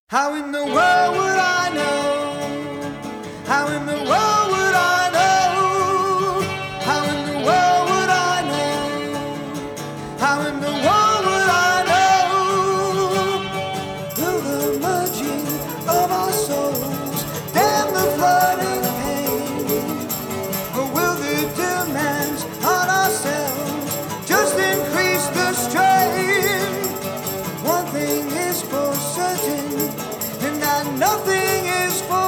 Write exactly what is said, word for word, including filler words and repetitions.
How in the world would I know? How in the world would I know? How in the world would I know? How in the world would I know? Will the merging of our souls dam the flooding pain? Or will the demands on ourselves just increase the strain? One thing is for certain, and that nothing is for